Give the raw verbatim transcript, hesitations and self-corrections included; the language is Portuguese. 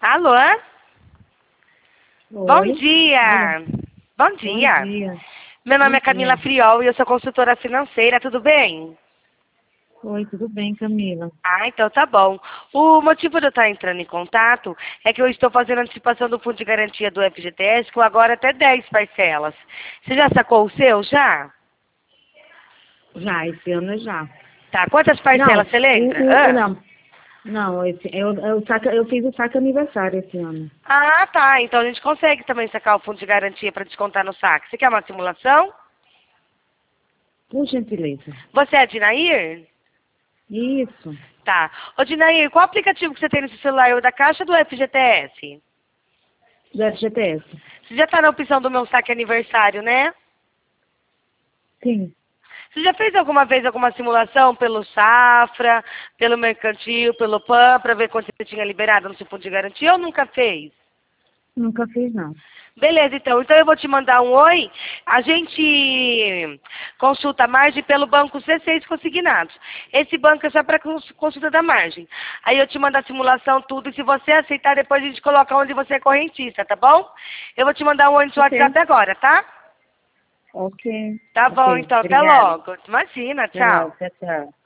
Alô? Oi. Bom dia. Oi. Bom dia. Bom dia. Meu nome Bom é Camila dia. Friol e eu sou consultora financeira, tudo bem? Oi, tudo bem, Camila? Ah, então tá bom. O motivo de eu estar entrando em contato é que eu estou fazendo antecipação do fundo de garantia do F G T S com agora até dez parcelas. Você já sacou o seu, já? Já, esse ano já. Tá, quantas Não, parcelas você lembra? o, o, o- Ah. não. Não, esse, eu, eu, saca, eu fiz o saque aniversário esse ano. Ah, tá. Então a gente consegue também sacar o fundo de garantia para descontar no saque. Você quer uma simulação? Por gentileza. Você é a Dinair? Isso. Tá. Ô, Dinair, qual aplicativo que você tem no seu celular? O da Caixa ou do F G T S? Do F G T S. Você já tá na opção do meu saque aniversário, né? Sim. Você já fez alguma vez alguma simulação pelo Safra, pelo Mercantil, pelo PAN, para ver quanto você tinha liberado no seu fundo de garantia ou nunca fez? Nunca fiz, não. Beleza, então. Então eu vou te mandar um oi. A gente consulta a margem pelo banco C seis Consignados. Esse banco é só para consulta da margem. Aí eu te mando a simulação, tudo. E se você aceitar, depois a gente coloca onde você é correntista, tá bom? Eu vou te mandar um oi no seu Ok. WhatsApp agora, tá? Ok. Tá bom, Ok. então. Até Obrigada. logo. Imagina, Até logo. tchau. Tchau, tchau.